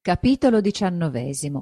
Capitolo 19.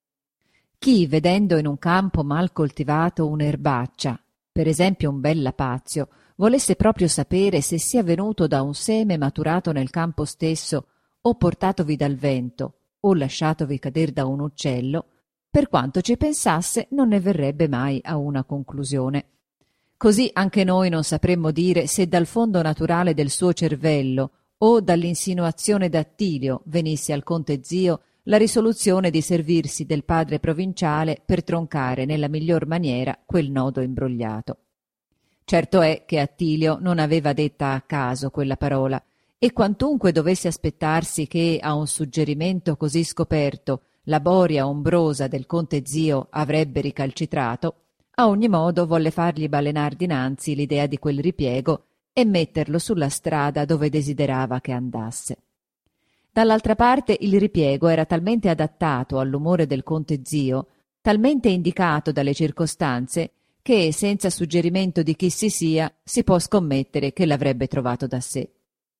Chi, vedendo in un campo mal coltivato un'erbaccia, per esempio un bel lapazio, volesse proprio sapere se sia venuto da un seme maturato nel campo stesso o portatovi dal vento o lasciatovi cader da un uccello, per quanto ci pensasse non ne verrebbe mai a una conclusione. Così anche noi non sapremmo dire se dal fondo naturale del suo cervello o dall'insinuazione d'Attilio venisse al conte zio la risoluzione di servirsi del padre provinciale per troncare nella miglior maniera quel nodo imbrogliato. Certo è che Attilio non aveva detta a caso quella parola, e quantunque dovesse aspettarsi che a un suggerimento così scoperto la boria ombrosa del conte zio avrebbe ricalcitrato, a ogni modo volle fargli balenar dinanzi l'idea di quel ripiego e metterlo sulla strada dove desiderava che andasse. Dall'altra parte il ripiego era talmente adattato all'umore del conte zio, talmente indicato dalle circostanze, che senza suggerimento di chi si sia si può scommettere che l'avrebbe trovato da sé.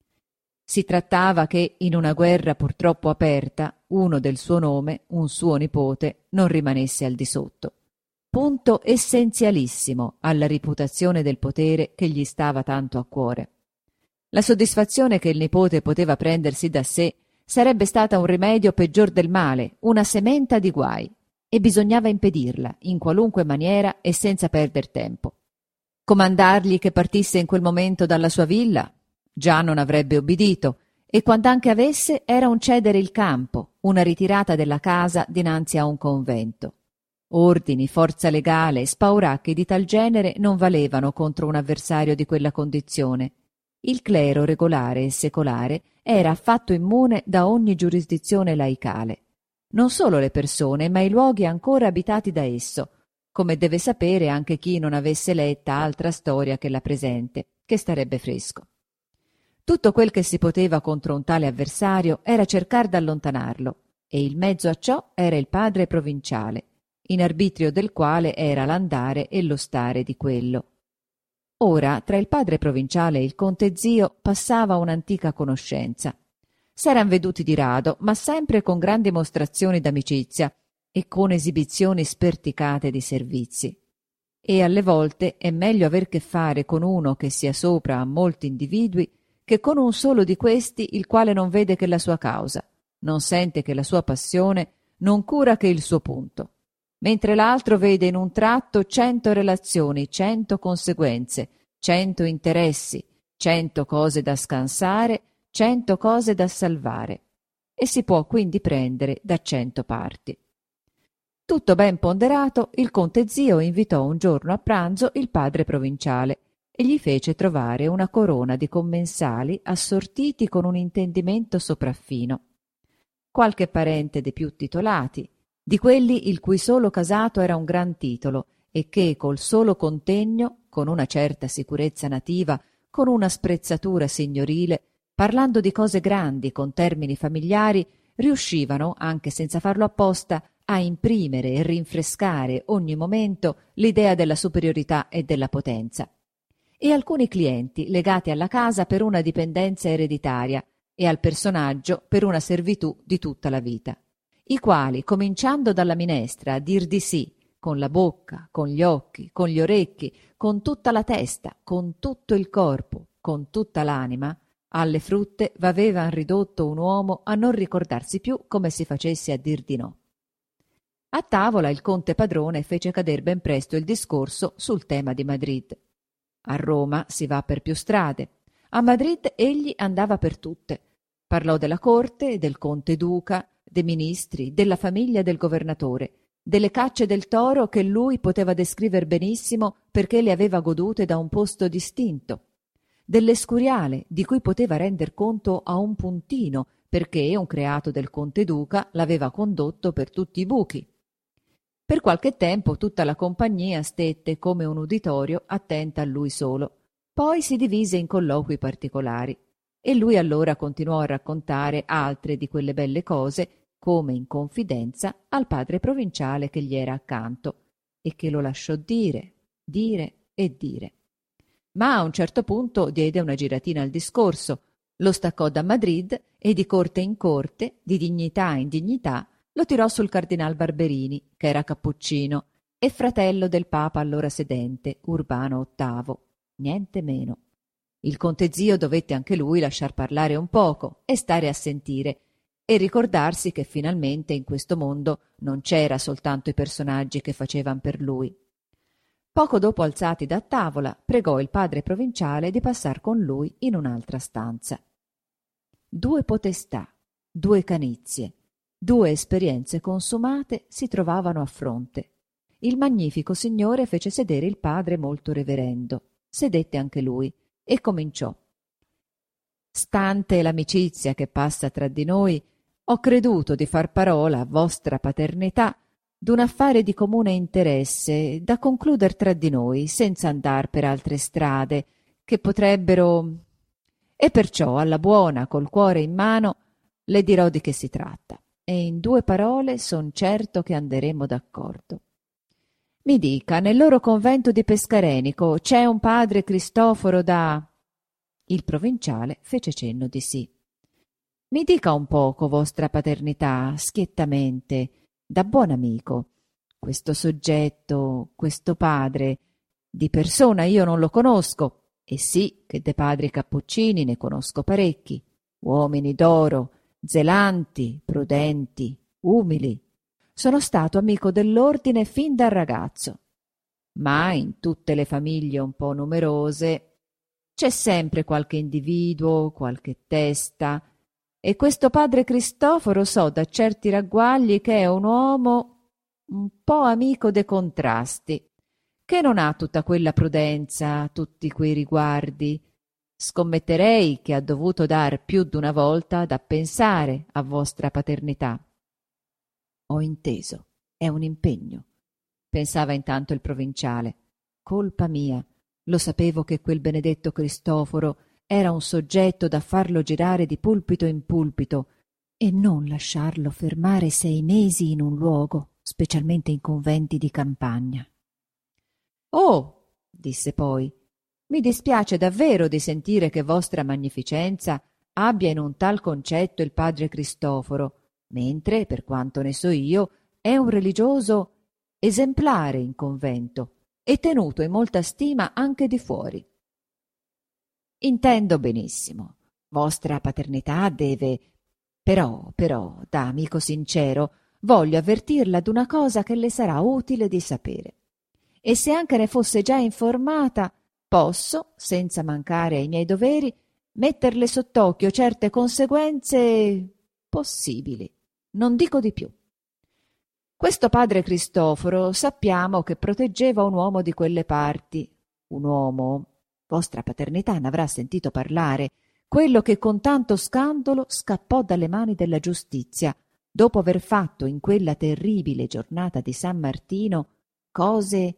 Si trattava che in una guerra purtroppo aperta uno del suo nome, un suo nipote, non rimanesse al di sotto. Punto essenzialissimo alla reputazione del potere che gli stava tanto a cuore. La soddisfazione che il nipote poteva prendersi da sé sarebbe stata un rimedio peggior del male, una sementa di guai, e bisognava impedirla in qualunque maniera e senza perder tempo. Comandargli che partisse in quel momento dalla sua villa? Già non avrebbe obbedito, e quand'anche avesse era un cedere il campo, una ritirata della casa dinanzi a un convento. Ordini, forza legale, spauracchi di tal genere non valevano contro un avversario di quella condizione. Il clero regolare e secolare era affatto immune da ogni giurisdizione laicale. Non solo le persone, ma i luoghi ancora abitati da esso, come deve sapere anche chi non avesse letta altra storia che la presente, che starebbe fresco. Tutto quel che si poteva contro un tale avversario era cercar d'allontanarlo, e il mezzo a ciò era il padre provinciale, in arbitrio del quale era l'andare e lo stare di quello. Ora, tra il padre provinciale e il conte zio passava un'antica conoscenza. S'eran veduti di rado, ma sempre con grandi mostrazioni d'amicizia e con esibizioni sperticate di servizi. E alle volte è meglio aver che fare con uno che sia sopra a molti individui che con un solo di questi il quale non vede che la sua causa, non sente che la sua passione, non cura che il suo punto. Mentre l'altro vede in un tratto 100 relazioni, 100 conseguenze, 100 interessi, 100 cose da scansare, 100 cose da salvare, e si può quindi prendere da 100 parti. Tutto ben ponderato, il conte zio invitò un giorno a pranzo il padre provinciale e gli fece trovare una corona di commensali assortiti con un intendimento sopraffino. Qualche parente dei più titolati, di quelli il cui solo casato era un gran titolo e che col solo contegno, con una certa sicurezza nativa, con una sprezzatura signorile, parlando di cose grandi con termini familiari, riuscivano, anche senza farlo apposta, a imprimere e rinfrescare ogni momento l'idea della superiorità e della potenza. E alcuni clienti legati alla casa per una dipendenza ereditaria e al personaggio per una servitù di tutta la vita, i quali, cominciando dalla minestra a dir di sì, con la bocca, con gli occhi, con gli orecchi, con tutta la testa, con tutto il corpo, con tutta l'anima, alle frutte v'avevan ridotto un uomo a non ricordarsi più come si facesse a dir di no. A tavola il conte padrone fece cader ben presto il discorso sul tema di Madrid. A Roma si va per più strade. A Madrid egli andava per tutte. Parlò della corte, del conte duca, dei ministri, della famiglia del governatore, delle cacce del toro che lui poteva descriver benissimo perché le aveva godute da un posto distinto, dell'Escuriale di cui poteva render conto a un puntino perché un creato del conte duca l'aveva condotto per tutti i buchi. Per qualche tempo tutta la compagnia stette come un uditorio attenta a lui solo. Poi si divise in colloqui particolari e lui allora continuò a raccontare altre di quelle belle cose, come in confidenza, al padre provinciale che gli era accanto e che lo lasciò dire, dire e dire. Ma a un certo punto diede una giratina al discorso, lo staccò da Madrid e di corte in corte, di dignità in dignità, lo tirò sul cardinal Barberini, che era cappuccino e fratello del papa allora sedente, Urbano VIII, niente meno. Il conte zio dovette anche lui lasciar parlare un poco e stare a sentire e ricordarsi che finalmente in questo mondo non c'era soltanto i personaggi che facevan per lui. Poco dopo alzati da tavola, pregò il padre provinciale di passar con lui in un'altra stanza. 2 potestà, 2 canizie, 2 esperienze consumate si trovavano a fronte. Il magnifico signore fece sedere il padre molto reverendo. Sedette anche lui e cominciò. Stante l'amicizia che passa tra di noi, ho creduto di far parola a vostra paternità d'un affare di comune interesse da concluder tra di noi senza andar per altre strade che potrebbero, e perciò alla buona col cuore in mano le dirò di che si tratta e in 2 parole son certo che anderemo d'accordo. Mi dica, nel loro convento di Pescarenico c'è un padre Cristoforo da... Il provinciale fece cenno di sì. Mi dica un poco, vostra paternità, schiettamente, da buon amico, questo soggetto, questo padre, di persona io non lo conosco, e sì che de padri cappuccini ne conosco parecchi, uomini d'oro, zelanti, prudenti, umili. Sono stato amico dell'ordine fin da ragazzo, ma in tutte le famiglie un po' numerose c'è sempre qualche individuo, qualche testa, e questo padre Cristoforo so da certi ragguagli che è un uomo un po' amico de contrasti, che non ha tutta quella prudenza, tutti quei riguardi. Scommetterei che ha dovuto dar più d'una volta da pensare a vostra paternità. Ho inteso, è un impegno, pensava intanto il provinciale. Colpa mia, lo sapevo che quel benedetto Cristoforo era un soggetto da farlo girare di pulpito in pulpito e non lasciarlo fermare 6 mesi in un luogo, specialmente in conventi di campagna. Oh, disse poi, mi dispiace davvero di sentire che vostra magnificenza abbia in un tal concetto il padre Cristoforo, mentre, per quanto ne so io, è un religioso esemplare in convento e tenuto in molta stima anche di fuori. Intendo benissimo. Vostra paternità deve... Però, da amico sincero, voglio avvertirla d'una cosa che le sarà utile di sapere. E se anche ne fosse già informata, posso, senza mancare ai miei doveri, metterle sott'occhio certe conseguenze possibili. Non dico di più. Questo padre Cristoforo sappiamo che proteggeva un uomo di quelle parti, un uomo, vostra paternità n'avrà sentito parlare, quello che con tanto scandalo scappò dalle mani della giustizia, dopo aver fatto in quella terribile giornata di San Martino cose...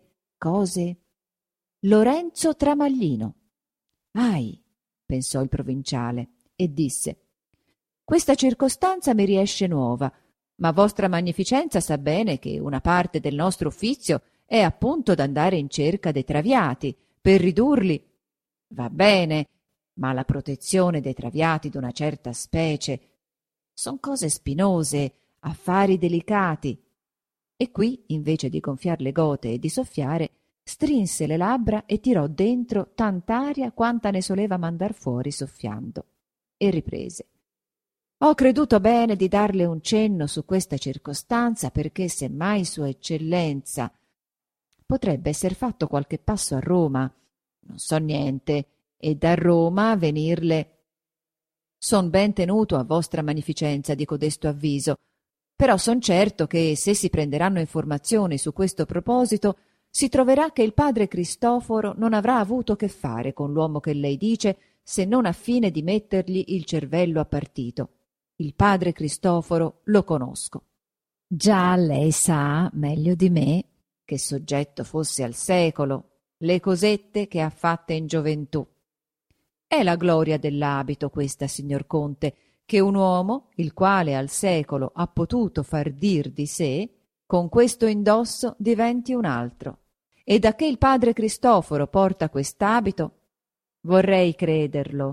Lorenzo Tramaglino. Ahi, pensò il provinciale e disse: questa circostanza mi riesce nuova, ma vostra magnificenza sa bene che una parte del nostro uffizio è appunto d'andare in cerca dei traviati, per ridurli. Va bene, ma la protezione dei traviati d'una certa specie son cose spinose, affari delicati. E qui, invece di gonfiar le gote e di soffiare, strinse le labbra e tirò dentro tant'aria quanta ne soleva mandar fuori soffiando. E riprese. Ho creduto bene di darle un cenno su questa circostanza perché se mai Sua Eccellenza potrebbe esser fatto qualche passo a Roma, non so niente, e da Roma venirle. Son ben tenuto a vostra magnificenza di codesto avviso, però son certo che se si prenderanno informazioni su questo proposito si troverà che il padre Cristoforo non avrà avuto che fare con l'uomo che lei dice se non a fine di mettergli il cervello a partito. Il padre Cristoforo lo conosco. Già lei sa, meglio di me, che soggetto fosse al secolo, le cosette che ha fatte in gioventù. È la gloria dell'abito questa, signor Conte, che un uomo, il quale al secolo ha potuto far dir di sé, con questo indosso diventi un altro. E da che il padre Cristoforo porta quest'abito, vorrei crederlo,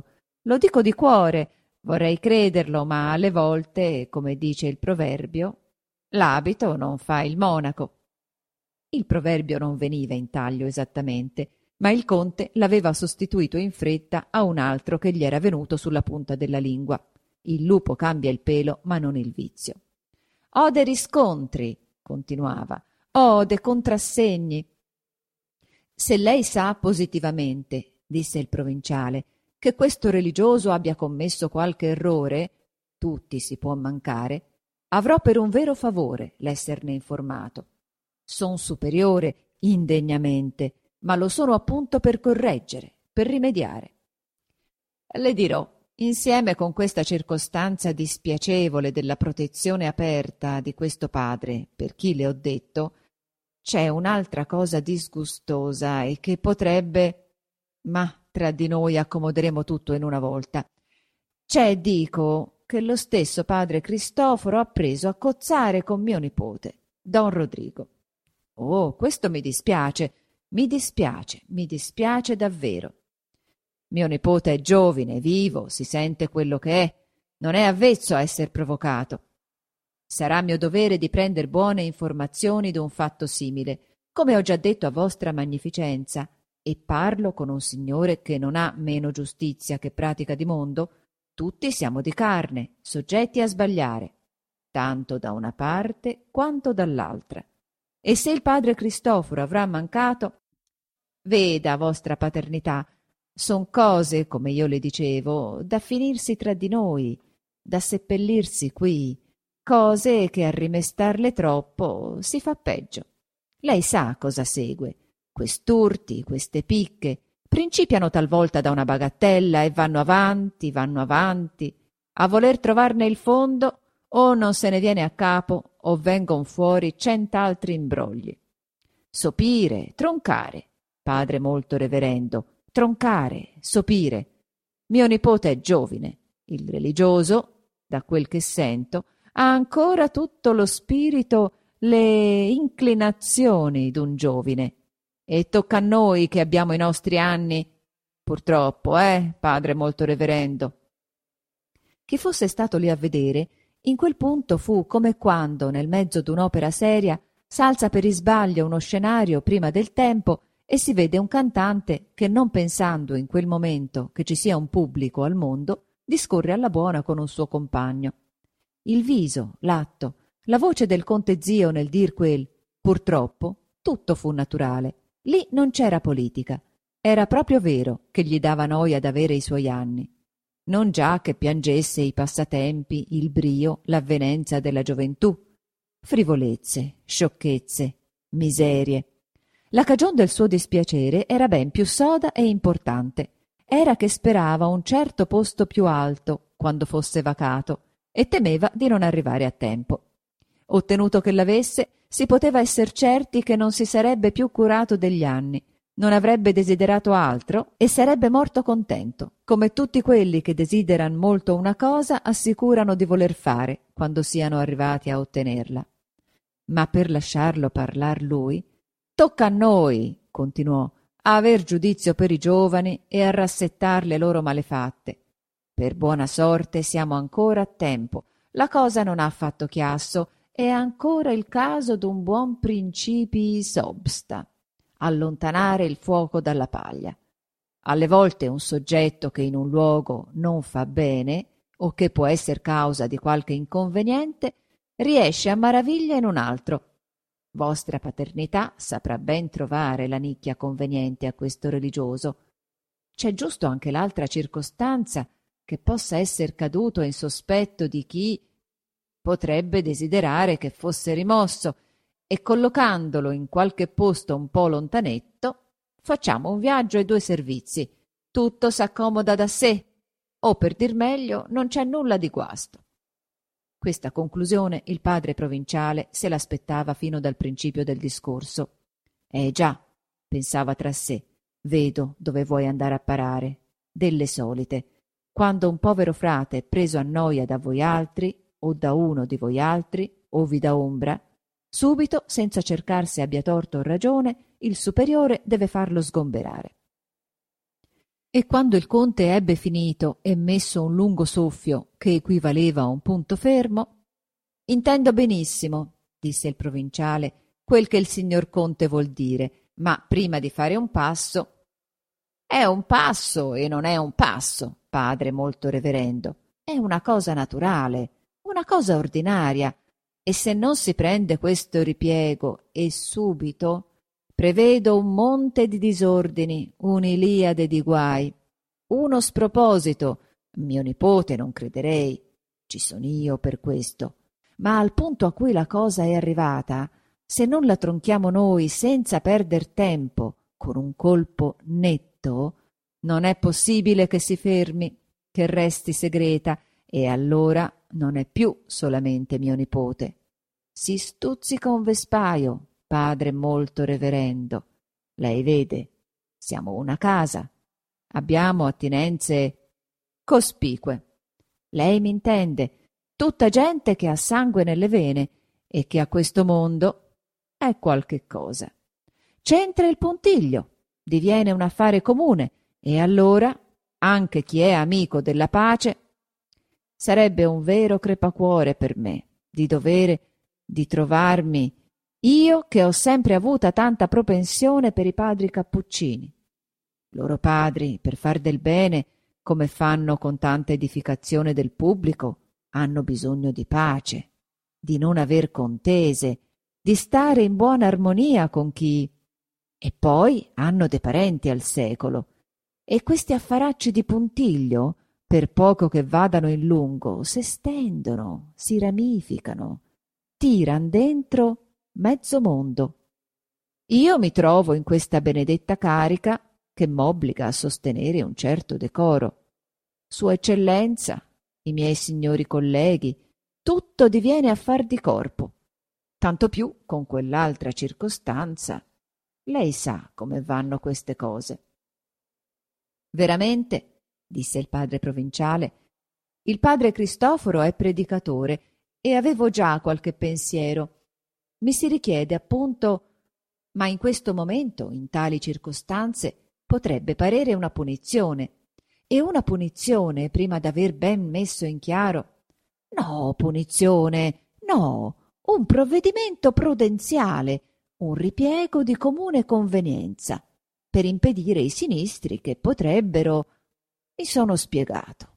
Lo dico di cuore, vorrei crederlo, ma alle volte, come dice il proverbio, l'abito non fa il monaco. Il proverbio non veniva in taglio esattamente, ma il conte l'aveva sostituito in fretta a un altro che gli era venuto sulla punta della lingua. Il lupo cambia il pelo, ma non il vizio. «Ho dei riscontri», continuava, «ho dei contrassegni». «Se lei sa positivamente», disse il provinciale, «che questo religioso abbia commesso qualche errore, tutti si può mancare, avrò per un vero favore l'esserne informato. Son superiore indegnamente, ma lo sono appunto per correggere, per rimediare. Le dirò, insieme con questa circostanza dispiacevole della protezione aperta di questo padre, per chi le ho detto, c'è un'altra cosa disgustosa e che potrebbe... ma tra di noi accomoderemo tutto in una volta. C'è, dico, che lo stesso padre Cristoforo ha preso a cozzare con mio nipote, don Rodrigo. Oh, questo mi dispiace davvero. Mio nipote è giovine, vivo, si sente quello che è, non è avvezzo a esser provocato. Sarà mio dovere di prender buone informazioni d'un fatto simile, come ho già detto a vostra magnificenza, e parlo con un signore che non ha meno giustizia che pratica di mondo. Tutti siamo di carne, soggetti a sbagliare, tanto da una parte quanto dall'altra. E se il padre Cristoforo avrà mancato, veda, vostra paternità, son cose, come io le dicevo, da finirsi tra di noi, da seppellirsi qui, cose che a rimestarle troppo si fa peggio. Lei sa cosa segue. Quest'urti, queste picche, principiano talvolta da una bagattella e vanno avanti, a voler trovarne il fondo, o non se ne viene a capo, o vengon fuori cent'altri imbrogli. Sopire, troncare, padre molto reverendo, troncare, sopire. Mio nipote è giovine, il religioso, da quel che sento, ha ancora tutto lo spirito, le inclinazioni d'un giovine. E tocca a noi che abbiamo i nostri anni, purtroppo, padre molto reverendo. Chi fosse stato lì a vedere, in quel punto fu come quando, nel mezzo d'un'opera seria, s'alza per isbaglio uno scenario prima del tempo e si vede un cantante che, non pensando in quel momento che ci sia un pubblico al mondo, discorre alla buona con un suo compagno. Il viso, l'atto, la voce del conte zio nel dir quel «purtroppo», tutto fu naturale. Lì non c'era politica. Era proprio vero che gli dava noia d'avere i suoi anni. Non già che piangesse i passatempi, il brio, l'avvenenza della gioventù. Frivolezze, sciocchezze, miserie. La cagion del suo dispiacere era ben più soda e importante. Era che sperava un certo posto più alto quando fosse vacato e temeva di non arrivare a tempo. Ottenuto che l'avesse, si poteva esser certi che non si sarebbe più curato degli anni, non avrebbe desiderato altro e sarebbe morto contento, come tutti quelli che desideran molto una cosa assicurano di voler fare quando siano arrivati a ottenerla. Ma per lasciarlo parlar lui, tocca a noi, continuò, a aver giudizio per i giovani e a rassettar le loro malefatte. Per buona sorte siamo ancora a tempo, la cosa non ha fatto chiasso, è ancora il caso d'un buon principis obsta, allontanare il fuoco dalla paglia. Alle volte un soggetto che in un luogo non fa bene, o che può esser causa di qualche inconveniente, riesce a maraviglia in un altro. Vostra paternità saprà ben trovare la nicchia conveniente a questo religioso. C'è giusto anche l'altra circostanza che possa esser caduto in sospetto di chi potrebbe desiderare che fosse rimosso, e collocandolo in qualche posto un po' lontanetto, facciamo un viaggio e 2 servizi. Tutto s'accomoda da sé, o per dir meglio non c'è nulla di guasto. Questa conclusione il padre provinciale se l'aspettava fino dal principio del discorso. Già, pensava tra sé, vedo dove vuoi andare a parare. Delle solite. Quando un povero frate è preso a noia da voi altri, o da uno di voi altri, o vi dà ombra, subito, senza cercar se abbia torto o ragione, il superiore deve farlo sgomberare. E quando il conte ebbe finito e messo un lungo soffio che equivaleva a un punto fermo: «Intendo benissimo», disse il provinciale, «quel che il signor conte vuol dire, ma prima di fare un passo». «È un passo e non è un passo, padre molto reverendo. È una cosa naturale, una cosa ordinaria, e se non si prende questo ripiego e subito, prevedo un monte di disordini, un'iliade di guai, uno sproposito. Mio nipote non crederei, ci son io per questo, ma al punto a cui la cosa è arrivata, se non la tronchiamo noi senza perder tempo, con un colpo netto, non è possibile che si fermi, che resti segreta, e allora non è più solamente mio nipote. Si stuzzica un vespaio, padre molto reverendo. Lei vede, siamo una casa, abbiamo attinenze cospicue. Lei m'intende, tutta gente che ha sangue nelle vene e che a questo mondo è qualche cosa. C'entra il puntiglio, diviene un affare comune, e allora anche chi è amico della pace sarebbe un vero crepacuore per me di dovere di trovarmi io che ho sempre avuta tanta propensione per i padri cappuccini. Loro padri, per far del bene, come fanno con tanta edificazione del pubblico, hanno bisogno di pace, di non aver contese, di stare in buona armonia con chi... E poi hanno dei parenti al secolo, e questi affaracci di puntiglio, per poco che vadano in lungo, s'estendono, si ramificano, tiran dentro mezzo mondo. Io mi trovo in questa benedetta carica che m'obbliga a sostenere un certo decoro. Sua Eccellenza, i miei signori colleghi, tutto diviene affar di corpo, tanto più con quell'altra circostanza. Lei sa come vanno queste cose. Veramente, disse il padre provinciale, il padre Cristoforo è predicatore e avevo già qualche pensiero. Mi si richiede appunto, ma in questo momento, in tali circostanze, potrebbe parere una punizione, e una punizione prima d'aver ben messo in chiaro. No, punizione, no, un provvedimento prudenziale, un ripiego di comune convenienza, per impedire i sinistri che potrebbero... Mi sono spiegato.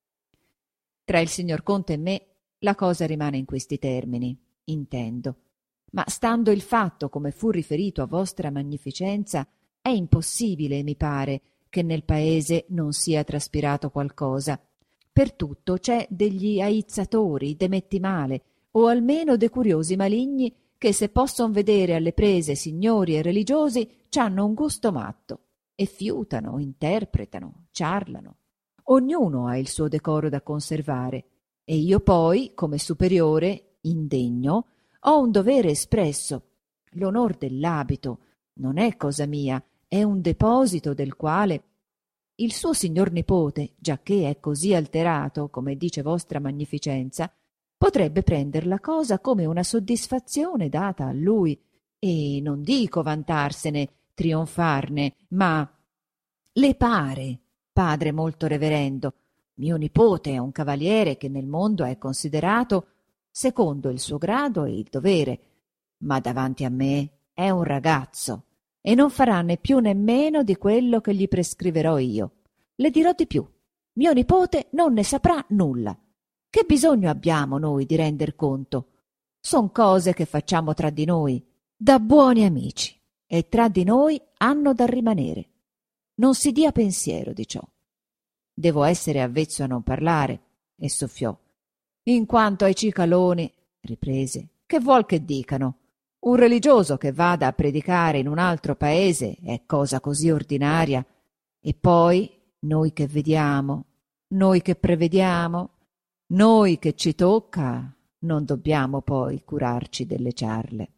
Tra il signor conte e me la cosa rimane in questi termini, intendo. Ma stando il fatto come fu riferito a vostra magnificenza, è impossibile, mi pare, che nel paese non sia traspirato qualcosa. Per tutto c'è degli aizzatori, de mettimale, o almeno de curiosi maligni, che se posson vedere alle prese signori e religiosi, c'hanno un gusto matto, e fiutano, interpretano, ciarlano. Ognuno ha il suo decoro da conservare, e io poi, come superiore, indegno, ho un dovere espresso. L'onor dell'abito non è cosa mia, è un deposito del quale il suo signor nipote, giacché è così alterato, come dice vostra magnificenza, potrebbe prender la cosa come una soddisfazione data a lui, e non dico vantarsene, trionfarne, ma le pare, padre molto reverendo, mio nipote è un cavaliere che nel mondo è considerato secondo il suo grado e il dovere, ma davanti a me è un ragazzo e non farà né più né meno di quello che gli prescriverò io. Le dirò di più, mio nipote non ne saprà nulla. Che bisogno abbiamo noi di render conto? Son cose che facciamo tra di noi, da buoni amici, e tra di noi hanno da rimanere. Non si dia pensiero di ciò. Devo essere avvezzo a non parlare, e soffiò. In quanto ai cicaloni, riprese, che vuol che dicano? Un religioso che vada a predicare in un altro paese è cosa così ordinaria. E poi noi che vediamo, noi che prevediamo, noi che ci tocca, non dobbiamo poi curarci delle ciarle.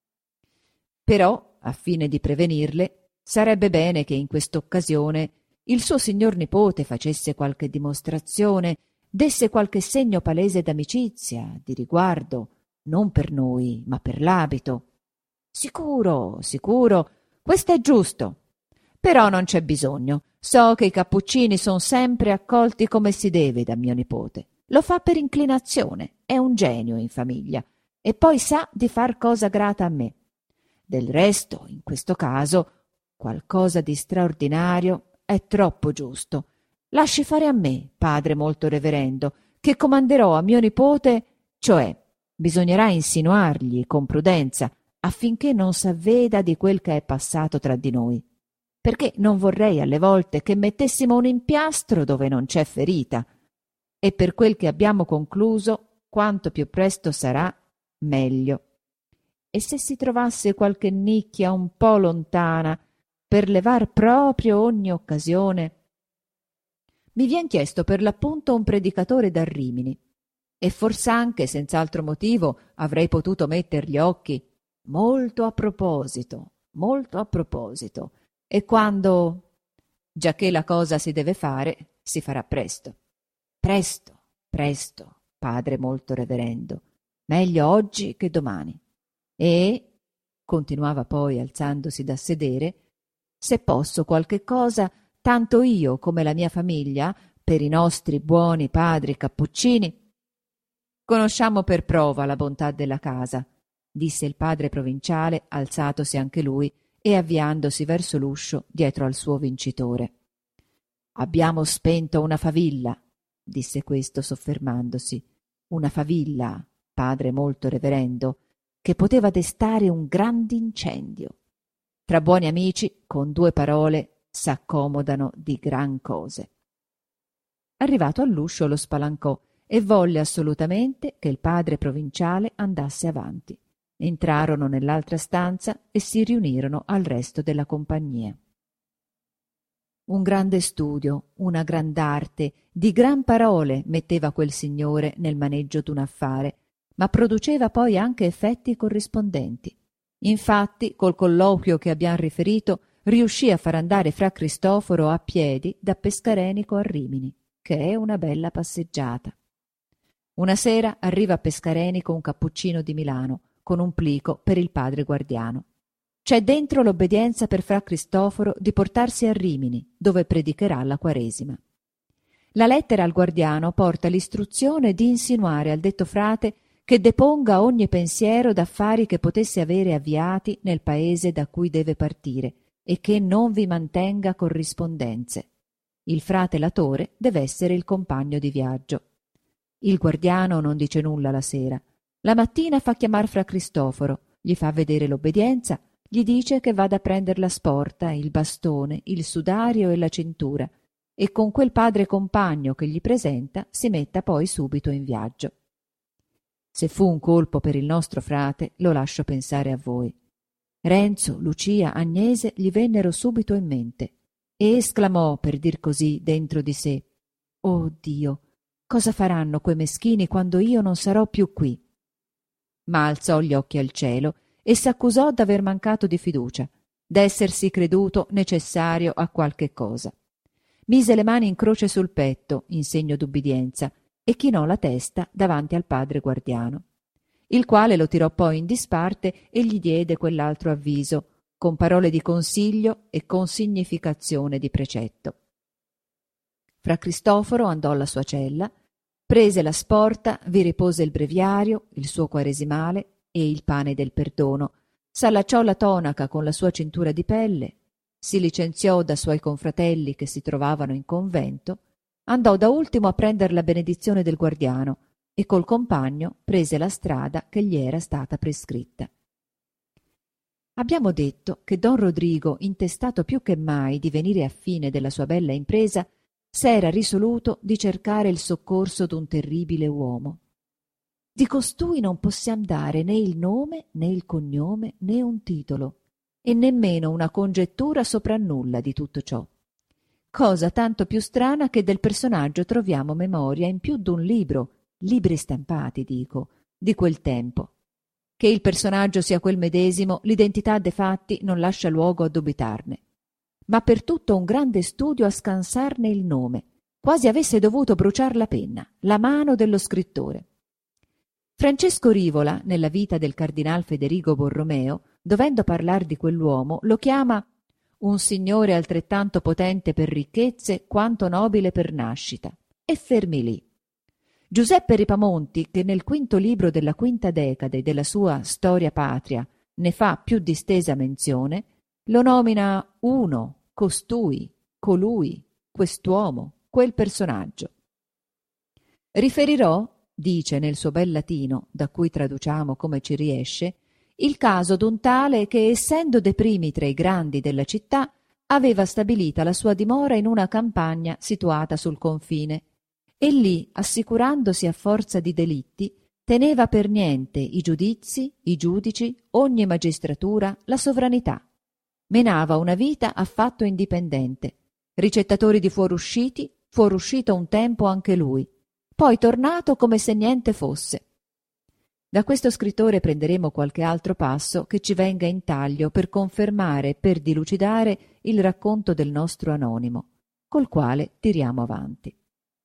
Però, a fine di prevenirle, sarebbe bene che in quest'occasione il suo signor nipote facesse qualche dimostrazione, desse qualche segno palese d'amicizia, di riguardo, non per noi, ma per l'abito. Sicuro, sicuro, questo è giusto. Però non c'è bisogno. So che i cappuccini son sempre accolti come si deve da mio nipote. Lo fa per inclinazione, è un genio in famiglia e poi sa di far cosa grata a me. Del resto, in questo caso, qualcosa di straordinario è troppo giusto. Lasci fare a me, padre molto reverendo, che comanderò a mio nipote, cioè bisognerà insinuargli con prudenza affinché non s'avveda di quel che è passato tra di noi, perché non vorrei alle volte che mettessimo un impiastro dove non c'è ferita, e per quel che abbiamo concluso, quanto più presto sarà, meglio. E se si trovasse qualche nicchia un po' lontana per levar proprio ogni occasione. Mi vien chiesto per l'appunto un predicatore da Rimini, e fors'anche, senz'altro motivo, avrei potuto metter gli occhi molto a proposito, e quando, giacché la cosa si deve fare, si farà presto. Presto, padre molto reverendo, meglio oggi che domani. E, continuava poi alzandosi da sedere, se posso qualche cosa, tanto io come la mia famiglia, per i nostri buoni padri cappuccini, conosciamo per prova la bontà della casa, disse il padre provinciale, alzatosi anche lui e avviandosi verso l'uscio dietro al suo vincitore. Abbiamo spento una favilla, disse questo soffermandosi, una favilla, padre molto reverendo, che poteva destare un grand'incendio. Tra buoni amici, con 2 parole, s'accomodano di gran cose. Arrivato all'uscio lo spalancò e volle assolutamente che il padre provinciale andasse avanti. Entrarono nell'altra stanza e si riunirono al resto della compagnia. Un grande studio, una grand'arte, di gran parole metteva quel signore nel maneggio d'un affare, ma produceva poi anche effetti corrispondenti. Infatti, col colloquio che abbiam riferito, riuscì a far andare fra Cristoforo a piedi da Pescarenico a Rimini, che è una bella passeggiata. Una sera arriva a Pescarenico un cappuccino di Milano, con un plico per il padre guardiano. C'è dentro l'obbedienza per fra Cristoforo di portarsi a Rimini, dove predicherà la Quaresima. La lettera al guardiano porta l'istruzione di insinuare al detto frate che deponga ogni pensiero d'affari che potesse avere avviati nel paese da cui deve partire e che non vi mantenga corrispondenze. Il frate latore deve essere il compagno di viaggio. Il guardiano non dice nulla la sera. La mattina fa chiamar fra Cristoforo, gli fa vedere l'obbedienza, gli dice che vada a prender la sporta, il bastone, il sudario e la cintura, e con quel padre compagno che gli presenta si metta poi subito in viaggio. Se fu un colpo per il nostro frate, lo lascio pensare a voi. Renzo, Lucia, Agnese gli vennero subito in mente e esclamò, per dir così, dentro di sé: «Oh Dio, cosa faranno quei meschini quando io non sarò più qui?» Ma alzò gli occhi al cielo e s'accusò d'aver mancato di fiducia, d'essersi creduto necessario a qualche cosa. Mise le mani in croce sul petto, in segno d'ubbidienza, e chinò la testa davanti al padre guardiano, il quale lo tirò poi in disparte e gli diede quell'altro avviso, con parole di consiglio e con significazione di precetto. Fra Cristoforo andò alla sua cella, prese la sporta, vi ripose il breviario, il suo quaresimale e il pane del perdono, s'allacciò la tonaca con la sua cintura di pelle, si licenziò da suoi confratelli che si trovavano in convento, andò da ultimo a prender la benedizione del guardiano e col compagno prese la strada che gli era stata prescritta. Abbiamo detto che don Rodrigo, intestato più che mai di venire a fine della sua bella impresa, s'era risoluto di cercare il soccorso d'un terribile uomo. Di costui non possiam dare né il nome né il cognome né un titolo e nemmeno una congettura sopra nulla di tutto ciò. Cosa tanto più strana che del personaggio troviamo memoria in più d'un libri stampati, dico, di quel tempo. Che il personaggio sia quel medesimo, l'identità de fatti non lascia luogo a dubitarne. Ma per tutto un grande studio a scansarne il nome, quasi avesse dovuto bruciar la penna, la mano dello scrittore. Francesco Rivola, nella vita del cardinal Federigo Borromeo, dovendo parlar di quell'uomo, lo chiama un signore altrettanto potente per ricchezze quanto nobile per nascita, e fermi lì. Giuseppe Ripamonti, che nel quinto libro della quinta decade della sua Storia Patria ne fa più distesa menzione, lo nomina uno, costui, colui, quest'uomo, quel personaggio. Riferirò, dice nel suo bel latino, da cui traduciamo come ci riesce, il caso d'un tale che, essendo de primi tra i grandi della città, aveva stabilita la sua dimora in una campagna situata sul confine, e lì, assicurandosi a forza di delitti, teneva per niente i giudizi, i giudici, ogni magistratura, la sovranità. Menava una vita affatto indipendente. Ricettatori di fuoruscito un tempo anche lui, poi tornato come se niente fosse. Da questo scrittore prenderemo qualche altro passo che ci venga in taglio per confermare e per dilucidare il racconto del nostro anonimo, col quale tiriamo avanti.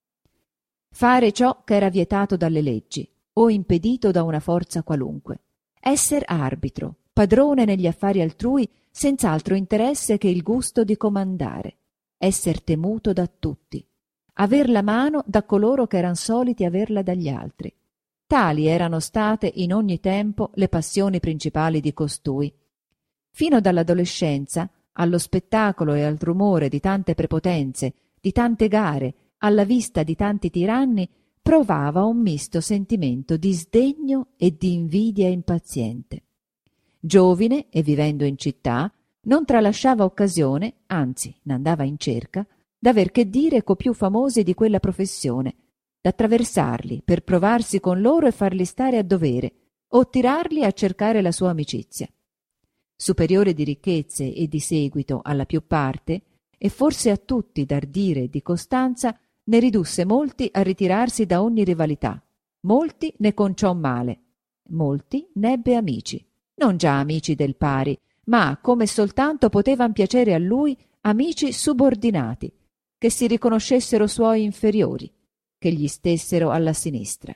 Fare ciò che era vietato dalle leggi o impedito da una forza qualunque. Esser arbitro, padrone negli affari altrui senza altro interesse che il gusto di comandare. Esser temuto da tutti. Aver la mano da coloro che eran soliti averla dagli altri. Tali erano state in ogni tempo le passioni principali di costui. Fino dall'adolescenza, allo spettacolo e al rumore di tante prepotenze, di tante gare, alla vista di tanti tiranni, provava un misto sentimento di sdegno e di invidia impaziente. Giovine e vivendo in città, non tralasciava occasione, anzi n'andava in cerca, d'aver che dire co più famosi di quella professione, d'attraversarli per provarsi con loro e farli stare a dovere, o tirarli a cercare la sua amicizia. Superiore di ricchezze e di seguito alla più parte, e forse a tutti d'ardire e di costanza, ne ridusse molti a ritirarsi da ogni rivalità, molti ne conciò male, molti n'ebbe amici, non già amici del pari, ma, come soltanto potevan piacere a lui, amici subordinati, che si riconoscessero suoi inferiori, che gli stessero alla sinistra.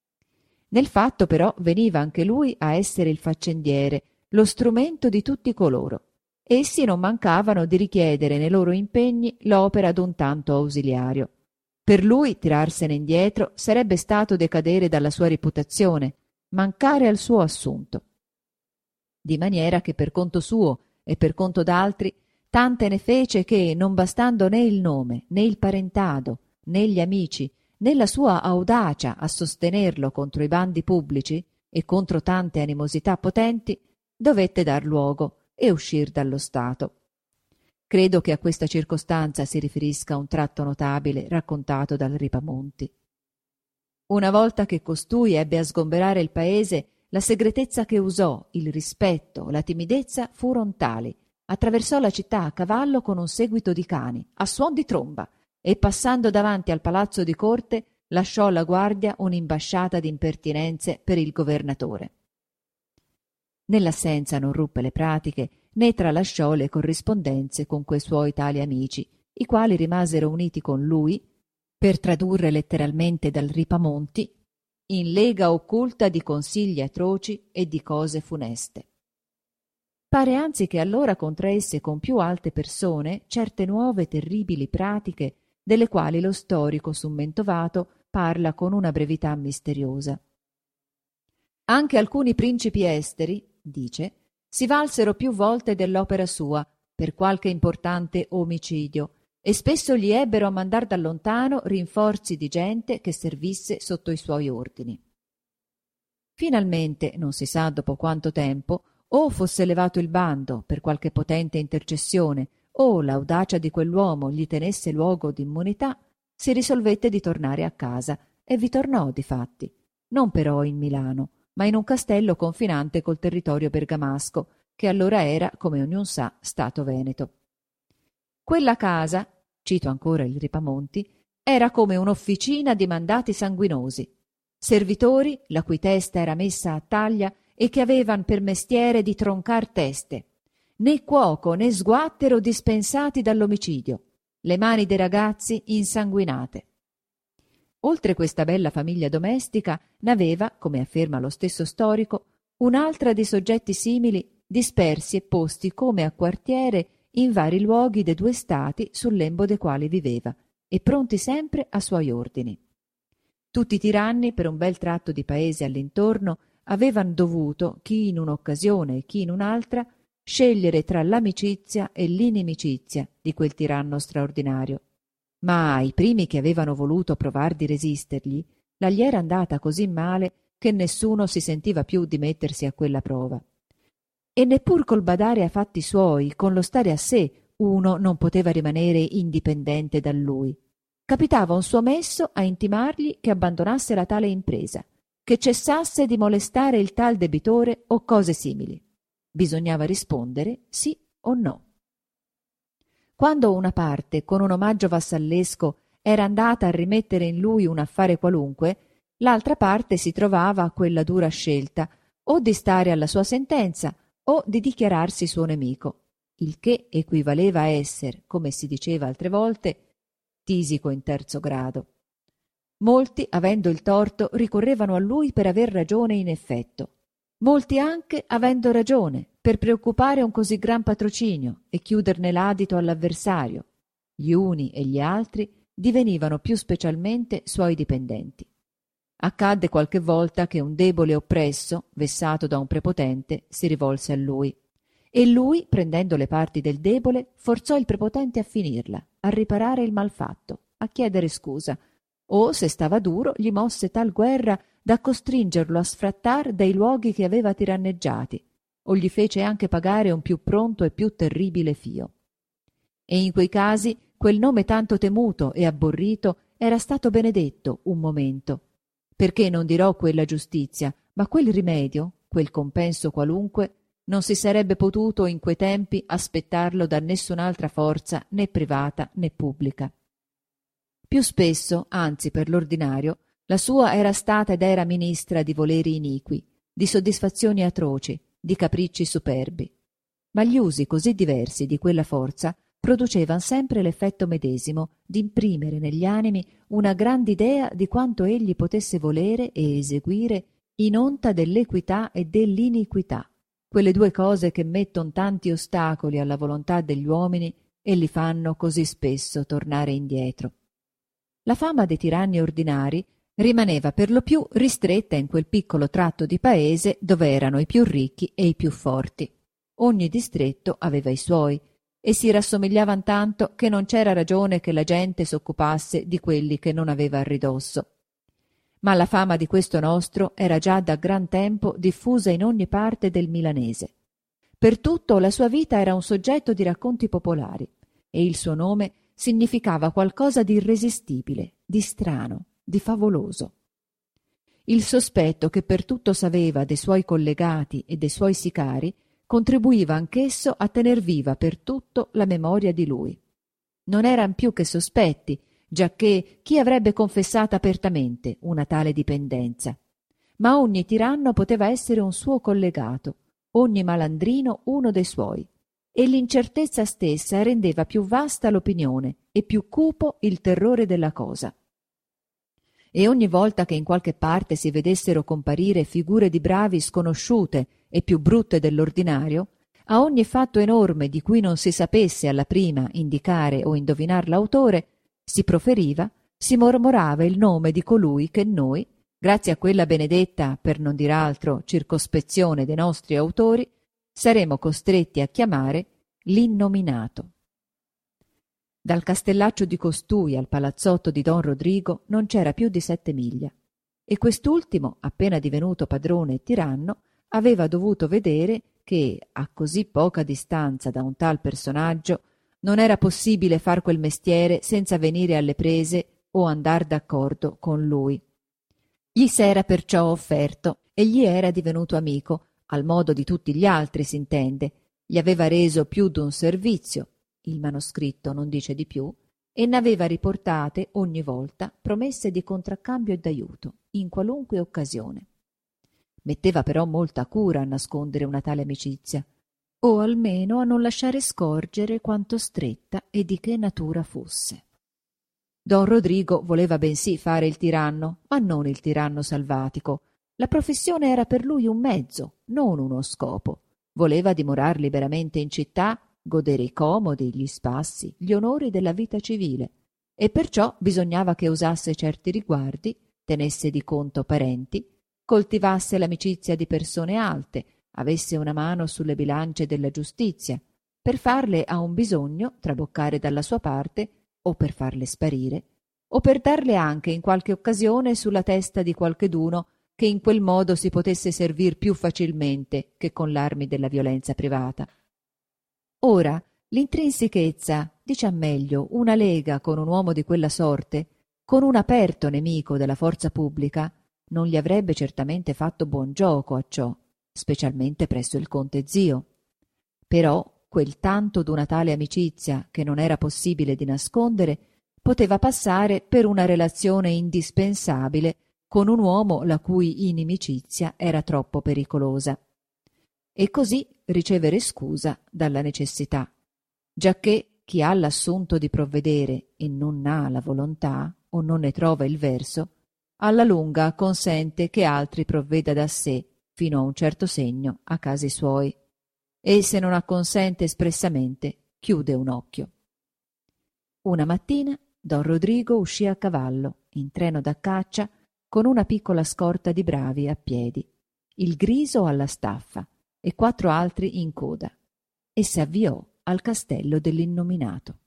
Nel fatto però veniva anche lui a essere il faccendiere, lo strumento di tutti coloro. Essi non mancavano di richiedere nei loro impegni l'opera d'un tanto ausiliario. Per lui tirarsene indietro sarebbe stato decadere dalla sua reputazione, mancare al suo assunto. Di maniera che per conto suo e per conto d'altri tante ne fece che, non bastando né il nome, né il parentado, né gli amici, né la sua audacia a sostenerlo contro i bandi pubblici e contro tante animosità potenti, dovette dar luogo e uscir dallo Stato. Credo che a questa circostanza si riferisca un tratto notabile raccontato dal Ripamonti. Una volta che costui ebbe a sgomberare il paese, la segretezza che usò, il rispetto, la timidezza furon tali. Attraversò la città a cavallo con un seguito di cani, a suon di tromba, e passando davanti al palazzo di corte lasciò alla guardia un'imbasciata d'impertinenze per il governatore. Nell'assenza non ruppe le pratiche, né tralasciò le corrispondenze con quei suoi tali amici, i quali rimasero uniti con lui, per tradurre letteralmente dal Ripamonti, in lega occulta di consigli atroci e di cose funeste. Pare anzi che allora contraesse con più alte persone certe nuove terribili pratiche, delle quali lo storico summentovato parla con una brevità misteriosa. Anche alcuni principi esteri, dice, si valsero più volte dell'opera sua per qualche importante omicidio, e spesso gli ebbero a mandar da lontano rinforzi di gente che servisse sotto i suoi ordini. Finalmente, non si sa dopo quanto tempo, o fosse levato il bando per qualche potente intercessione, o l'audacia di quell'uomo gli tenesse luogo d'immunità, si risolvette di tornare a casa, e vi tornò difatti, non però in Milano, ma in un castello confinante col territorio bergamasco, che allora era, come ognun sa, stato veneto. Quella casa, cito ancora il Ripamonti, era come un'officina di mandati sanguinosi, servitori la cui testa era messa a taglia e che avevan per mestiere di troncar teste, né cuoco né sguattero dispensati dall'omicidio, le mani dei ragazzi insanguinate. Oltre questa bella famiglia domestica n'aveva, come afferma lo stesso storico, un'altra di soggetti simili dispersi e posti come a quartiere in vari luoghi de 2 stati sul lembo de quali viveva, e pronti sempre a suoi ordini. Tutti i tiranni, per un bel tratto di paese all'intorno, avevan dovuto, chi in un'occasione e chi in un'altra, scegliere tra l'amicizia e l'inimicizia di quel tiranno straordinario. Ma ai primi che avevano voluto provar di resistergli, la gli era andata così male che nessuno si sentiva più di mettersi a quella prova. E neppur col badare a fatti suoi, con lo stare a sé, uno non poteva rimanere indipendente da lui. Capitava un suo messo a intimargli che abbandonasse la tale impresa, che cessasse di molestare il tal debitore o cose simili. Bisognava rispondere sì o no. Quando una parte, con un omaggio vassallesco, era andata a rimettere in lui un affare qualunque, l'altra parte si trovava a quella dura scelta, o di stare alla sua sentenza o di dichiararsi suo nemico, il che equivaleva a esser, come si diceva altre volte, tisico in 3° grado. Molti, avendo il torto, ricorrevano a lui per aver ragione in effetto. Molti anche, avendo ragione, per preoccupare un così gran patrocinio e chiuderne l'adito all'avversario. Gli uni e gli altri divenivano più specialmente suoi dipendenti. Accadde qualche volta che un debole oppresso, vessato da un prepotente, si rivolse a lui. E lui, prendendo le parti del debole, forzò il prepotente a finirla, a riparare il malfatto, a chiedere scusa, o, se stava duro, gli mosse tal guerra da costringerlo a sfrattar dai luoghi che aveva tiranneggiati, o gli fece anche pagare un più pronto e più terribile fio. E in quei casi quel nome tanto temuto e abborrito era stato benedetto un momento, perché non dirò quella giustizia, ma quel rimedio, quel compenso qualunque, non si sarebbe potuto in quei tempi aspettarlo da nessun'altra forza, né privata né pubblica. Più spesso, anzi per l'ordinario, la sua era stata ed era ministra di voleri iniqui, di soddisfazioni atroci, di capricci superbi. Ma gli usi così diversi di quella forza producevan sempre l'effetto medesimo d'imprimere negli animi una grand'idea di quanto egli potesse volere e eseguire in onta dell'equità e dell'iniquità, quelle 2 cose che metton tanti ostacoli alla volontà degli uomini e li fanno così spesso tornare indietro. La fama dei tiranni ordinari rimaneva per lo più ristretta in quel piccolo tratto di paese dove erano i più ricchi e i più forti. Ogni distretto aveva i suoi, e si rassomigliavan tanto che non c'era ragione che la gente s'occupasse di quelli che non aveva a ridosso. Ma la fama di questo nostro era già da gran tempo diffusa in ogni parte del milanese. Per tutto la sua vita era un soggetto di racconti popolari, e il suo nome significava qualcosa di irresistibile, di strano, di favoloso. Il sospetto che per tutto s'aveva dei suoi collegati e dei suoi sicari contribuiva anch'esso a tener viva per tutto la memoria di lui. Non eran più che sospetti, giacché chi avrebbe confessato apertamente una tale dipendenza? Ma ogni tiranno poteva essere un suo collegato, ogni malandrino uno dei suoi, e l'incertezza stessa rendeva più vasta l'opinione e più cupo il terrore della cosa. E ogni volta che in qualche parte si vedessero comparire figure di bravi sconosciute e più brutte dell'ordinario, a ogni fatto enorme di cui non si sapesse alla prima indicare o indovinar l'autore, si proferiva, si mormorava il nome di colui che noi, grazie a quella benedetta, per non dir altro, circospezione dei nostri autori, saremo costretti a chiamare l'innominato. Dal castellaccio di costui al palazzotto di don Rodrigo non c'era più di 7 miglia, e quest'ultimo, appena divenuto padrone e tiranno, aveva dovuto vedere che, a così poca distanza da un tal personaggio, non era possibile far quel mestiere senza venire alle prese o andar d'accordo con lui. Gli s'era perciò offerto e gli era divenuto amico, al modo di tutti gli altri s'intende, gli aveva reso più d'un servizio, il manoscritto non dice di più, e n'aveva riportate ogni volta promesse di contraccambio e d'aiuto, in qualunque occasione. Metteva però molta cura a nascondere una tale amicizia, o almeno a non lasciare scorgere quanto stretta e di che natura fosse. Don Rodrigo voleva bensì fare il tiranno, ma non il tiranno salvatico. La professione era per lui un mezzo, non uno scopo. Voleva dimorar liberamente in città godere i comodi, gli spassi, gli onori della vita civile, e perciò bisognava che usasse certi riguardi, tenesse di conto parenti, coltivasse l'amicizia di persone alte, avesse una mano sulle bilance della giustizia, per farle a un bisogno traboccare dalla sua parte, o per farle sparire, o per darle anche in qualche occasione sulla testa di qualcheduno che in quel modo si potesse servir più facilmente che con l'armi della violenza privata. Ora, l'intrinsechezza, diciam meglio, una lega con un uomo di quella sorte, con un aperto nemico della forza pubblica, non gli avrebbe certamente fatto buon gioco a ciò, specialmente presso il conte zio. Però quel tanto d'una tale amicizia che non era possibile di nascondere poteva passare per una relazione indispensabile con un uomo la cui inimicizia era troppo pericolosa, e così ricevere scusa dalla necessità, giacché chi ha l'assunto di provvedere e non ha la volontà o non ne trova il verso, alla lunga consente che altri provveda da sé fino a un certo segno a casi suoi, e se non acconsente espressamente chiude un occhio. Una mattina don Rodrigo uscì a cavallo, in treno da caccia, con una piccola scorta di bravi a piedi, il Griso alla staffa e 4 altri in coda, e s'avviò al castello dell'innominato.